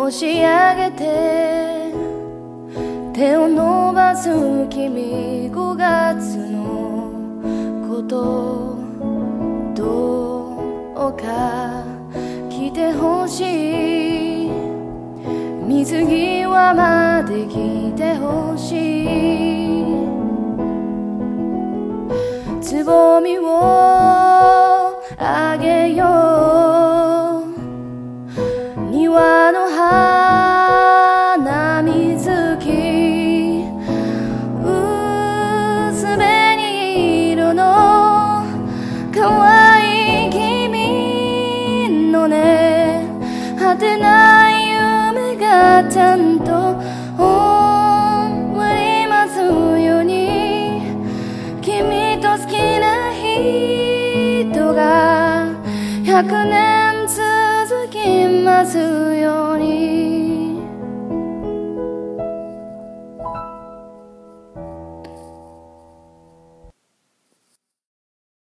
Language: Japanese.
押し上げて手を伸ばす君、5月のことどうか来てほしい、水際まで来てほしい、つぼみをあげよう、庭の花水木、薄紅色の可愛い君のね、果てない夢がちゃんと終わりますように、君と好きな人が100年続きますように。